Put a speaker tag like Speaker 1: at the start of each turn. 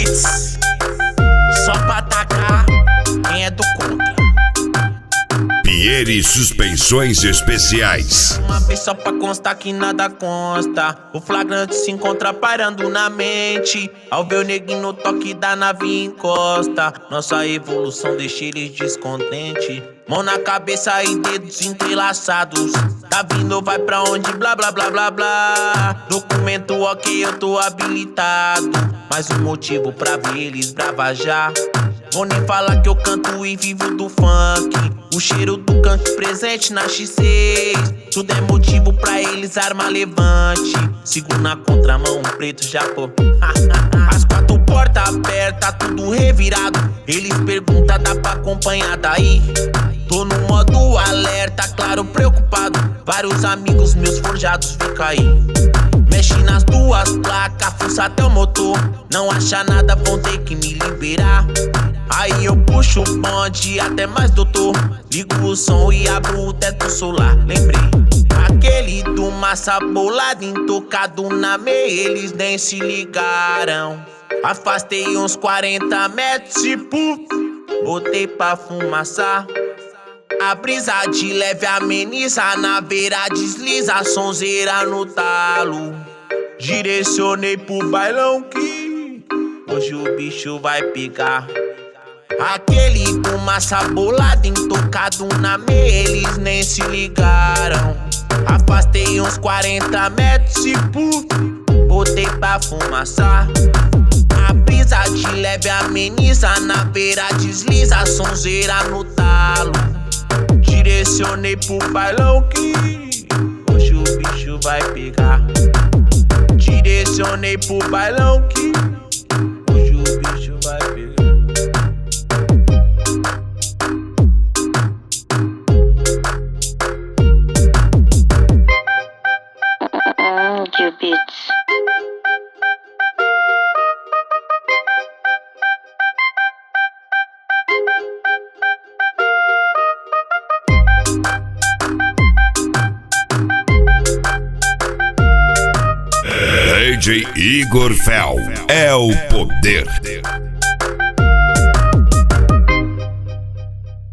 Speaker 1: Beats, só pra atacar quem é do contra.
Speaker 2: Pierre Suspensões Especiais.
Speaker 1: Uma vez só pra constar que nada consta. O flagrante se encontra parando na mente. Ao ver o neguinho no toque da nave encosta. Nossa evolução deixa eles descontente. Mão na cabeça e dedos entrelaçados. Tá vindo, vai pra onde? Blá blá blá blá blá. Documento ok, eu tô habilitado. Mas o motivo pra ver eles brava já. Vou nem falar que eu canto e vivo do funk. O cheiro do canto presente na X6. Tudo é motivo pra eles arma levante. Sigo na contramão, um preto já pô. As quatro portas abertas, tudo revirado. Eles perguntam, dá pra acompanhar daí? Tô no modo alerta, claro, preocupado. Vários amigos meus forjados vêm cair. Mexe nas duas placas, fuça até o motor. Não acha nada, vão ter que me liberar. Aí eu puxo o bonde, até mais doutor. Ligo o som e abro o teto solar. Lembrei, aquele do massa bolado, intocado na meia, eles nem se ligaram. Afastei uns 40 metros e puf, botei pra fumaçar. A brisa de leve ameniza, na beira desliza, sonzeira no talo. Direcionei pro bailão que hoje o bicho vai pegar. Aquele do massa bolado, intocado na meia, eles nem se ligaram. Afastei uns 40 metros e puf, botei pra fumaçar. A brisa de leve ameniza, na beira desliza, sonzeira no talo. Direcionei pro bailão que hoje o bicho vai pegar. Direcionei pro bailão que hoje o bicho vai pegar.
Speaker 3: Gil Beats.
Speaker 2: DJ Igor Fel é o poder.